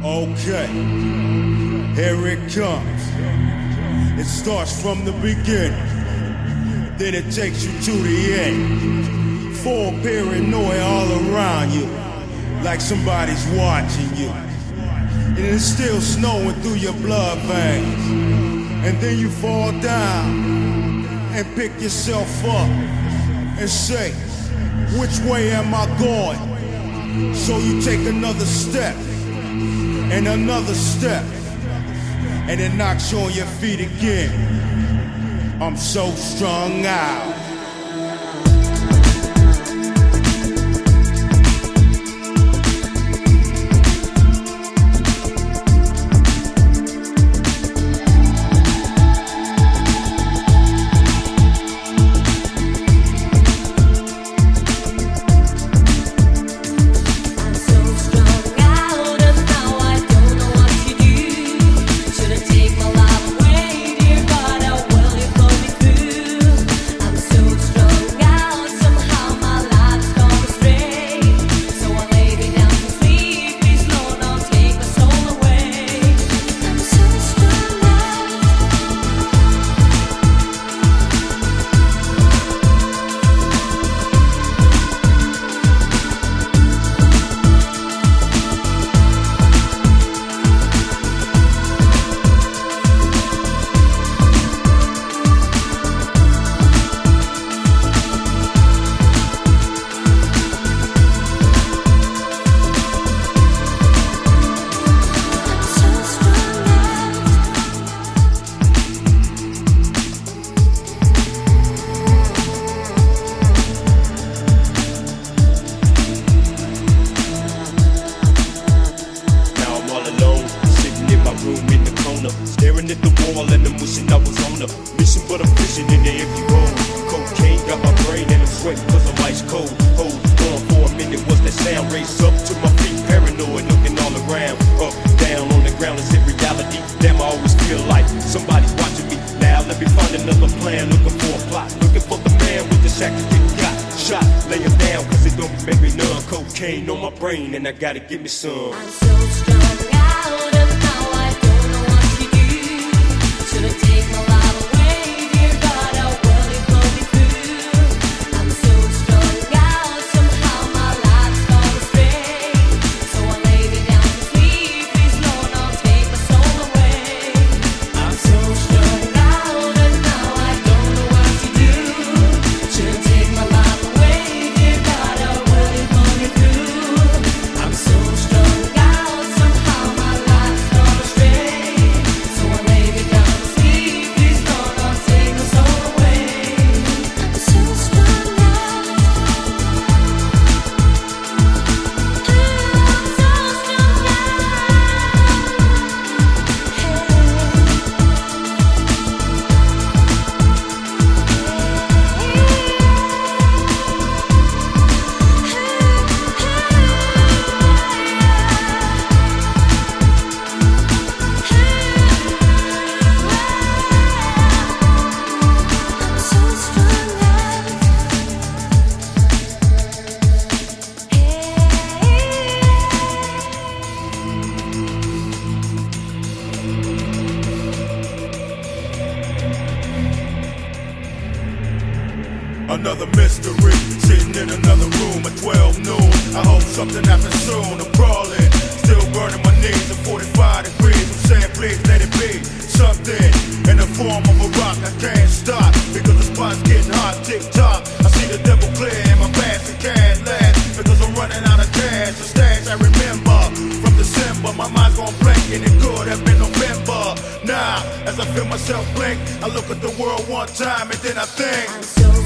Okay, here it comes. It starts from the beginning, then it takes you to the end. Full paranoia all around you, like somebody's watching you. And it's still snowing through your blood veins. And then you fall down and pick yourself up and say, which way am I going? So you take another step and another step, and it knocks you on your feet again. I'm so strung out. Staring at the wall and I'm wishing I was on a mission, but I'm fishing in the empty bowl. Cocaine got my brain and I'm sweating cause I'm ice cold. Hold on for a minute, what's that sound? Race up to my feet, paranoid, looking all around. Up, down on the ground, is it reality? Damn, I always feel like somebody's watching me. Now let me find another plan, looking for a plot. Looking for the man with the shack to get got. Shot, lay him down cause it don't make me numb. Cocaine on my brain and I gotta give me some. I'm so strung out and now I don't know what to do. Should've taken my life away, dear God, how well you put me through. I'm so strung out, somehow my life's gone astray. So I lay me down to sleep, please Lord, I'll take my soul away. I'm so strung out and now I don't know what to do. Should've taken my life away, dear God, how well you put me through. I'm so strung out, somehow my life's gone astray. So I lay me down to sleep, please Lord, I'll take my soul away. I'm so strung out. Another mystery, sitting in another room at 12 noon. I hope something happens soon. I'm crawling, still burning my knees at 45 degrees. I'm saying please let it be something in the form of a rock. I can't stop because the spot's getting hot. Tick tock, I see the devil clear in my pants. It can't last because I'm running out of cash. The stash I remember from December, my mind's gone blank and it could have been November. Now, as I feel myself blink, I look at the world one time and then I think. I'm so